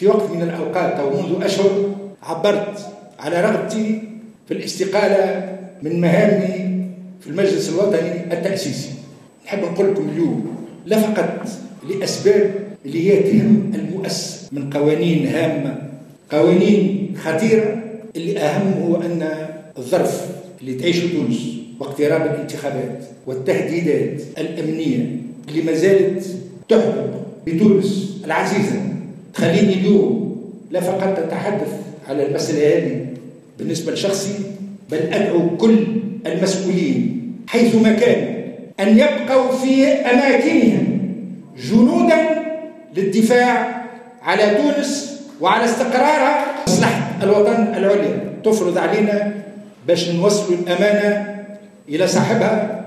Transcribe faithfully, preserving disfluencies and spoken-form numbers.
في وقت من الأوقات أو منذ أشهر عبرت على رغبتي في الاستقالة من مهامي في المجلس الوطني التأسيسي. نحب نقول لكم اليوم لا فقط لأسباب اللي هي تهم المؤسسة من قوانين هامة، قوانين خطيرة، اللي أهم هو أن الظرف اللي تعيشه تونس واقتراب الانتخابات والتهديدات الأمنية اللي ما زالت تحدق بتونس العزيزة تخليني اليوم لا فقط أتحدث على المسألة هذه بالنسبة لشخصي، بل أدعو كل المسؤولين حيثما كانوا أن يبقوا في أماكنهم جنودا للدفاع على تونس وعلى استقرارها. مصلحة الوطن العليا تفرض علينا باش نوصلوا الأمانة إلى صاحبها